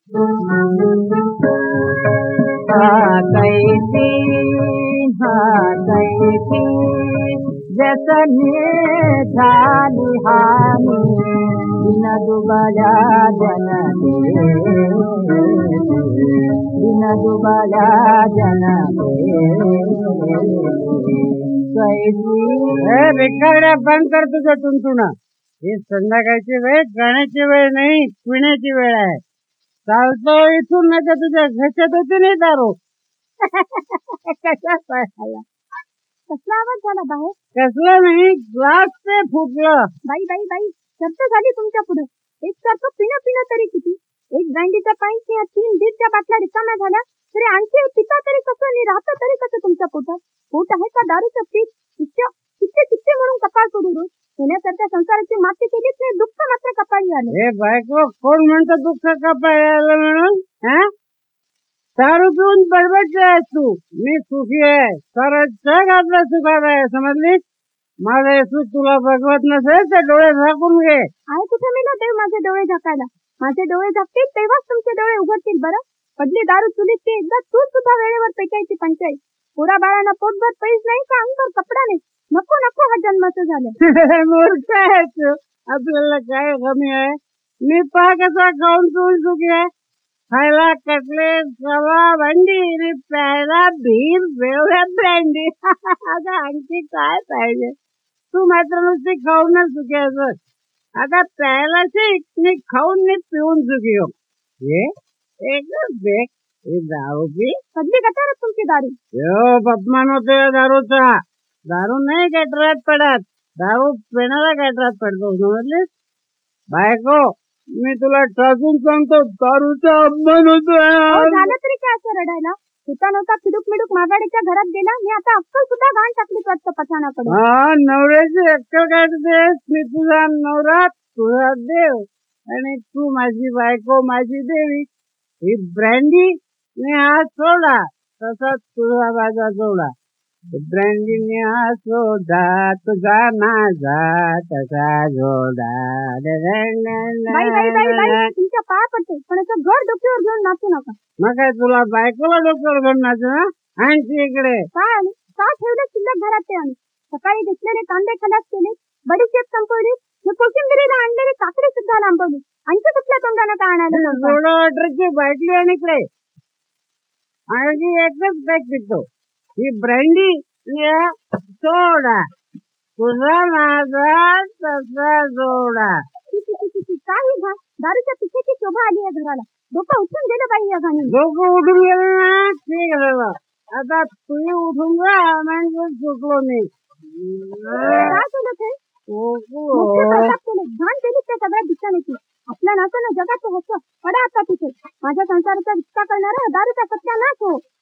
कैसी कैसी जसने झाली हानी दिन दुबळ्या जनते दिन दुबळ्या जनते कैसी रेखाड्या बंद कर तुझं टुनटुन. ही संध्याकाळची वेळ गाण्याची वेळ नाही, पिण्याची वेळ आहे. चालतो इथून नाही तर तुझ्या घशात होती नाही दारू. कशा पाहायला कसला आवाज झाला बाहेर? कसलं नाही, ग्लास ते फुटलं. बाई बाई बाई, शब्द झाली तुमच्या पुढे. एक सारखं पिणं पिणं तरी किती? एक ब्रँडीचा पाईप किंवा 3 बीरच्या बाटल्या रिकाम्या झाल्या तरी आणखी पिता तरी कसं आणि राहतं तरी कसं तुमच्या पोटात? पोट आहे का दारूचं पीठ? किच्चे किच्चे म्हणून कपाळ सोडू रोज होण्यासारख्या संसाराची माती केलीच नाही, दुःख मात्र कपाळी आलं. हे बायको, कोण म्हणतं दुःख कपाळी आलं म्हणून? दारू पिऊन बडबडते आहेस तू. मी सुखी आहे, सारं जग आपलं सुखात आहे, समजली? माझं हे सुख तुला बघवत नसेल तर डोळे झाकून घे. आहे कुठे मी ना देव माझे डोळे झाकायला? माझे डोळे झाकतील तेव्हाच तुमचे डोळे उघडतील. बरं, पडली दारू चुलीत ते एकदा तू सुद्धा वेळेवर पेटायची पंचायत. पोरा बाळांना पोटभर पैस नाही का अंगावर कपडा नाही? नको नको हा जन्माचं झालं. मूर्ख आहे तू. आपल्याला काय कमी आहे? मी पहा कसा खाऊन पिऊन सुखी आहे. खायला कटलेट, रवा, भांडी आणि प्यायला भीर वेवळ्या ब्रँडी. आता आणखी काय पाहिजे? तू मात्र नुसती खाऊनच सुखी असत. आता प्यायला शिक, मी खाऊन मी पिऊन सुखी हो. हे एकच बेक दारू पी. कधली गटारात तुमची दारू? अपमान होतो या दारूचा. दारू नाही गटरात पडत, दारू पिणारा गटरात पडतो, समजलीस? बायको, मी तुला टाकून सांगतो, दारूचा अपमान होतो. झालं तरी काय असं रडायला? होता नव्हता फिडूक मिडूक मागाडीच्या घरात गेला. मी आता अक्कल सुद्धा घाण टाकली वाटतं पठाणाकडे. नवऱ्याची अक्कल काढतेस. मी तुझा नवरा, तुझा देव आणि तू माझी बायको, माझी देवी. ही ब्रँडी ने हा सोडा, तसा तुझा माझा जोडा. ब्रँडीने हा सोडा, तुझा माझा तसा जोडा. बाई बाई बाई बाई, तुमच्या पाया पडते, पण असं घर डोक्यावर घेऊन नाचू नका. मग काय तुला बायकोला डोक्यावर घेऊन नाचू ना? आणखी इकडे काय आली? का ठेवले शिल्लक घरात ते? आणि सकाळी घेतलेले कांदे खलास केले, बडीशेप संपवली, कोशिंबिरीला आणलेली काकडी सुद्धा लांबवली. आणखी कुठल्या तोंडाने काय आणायला? सोडा वॉटरची बाटली आणि इकडे आणखी एकच पॅक पितो. ही ब्रँडी सोडा, तुझा माझा तसा जोडा. काही घा, दारूच्या पिछेची शोभा आली आहे घराला. डोकं उठून गेलं बाई या गाणी. डोकं उठून गेलं ना, ठीक झालं. आता तुम्ही उठून जा, म्हणजे चुकलो मी. काय केलं ते? घाण केली त्या सगळ्या दिशानेची. आपल्या नात्यानं जगाचं होतं पडा आता तिथे. माझ्या संसाराचा विस्तार करणारा दारूचा सत्यानाश हो.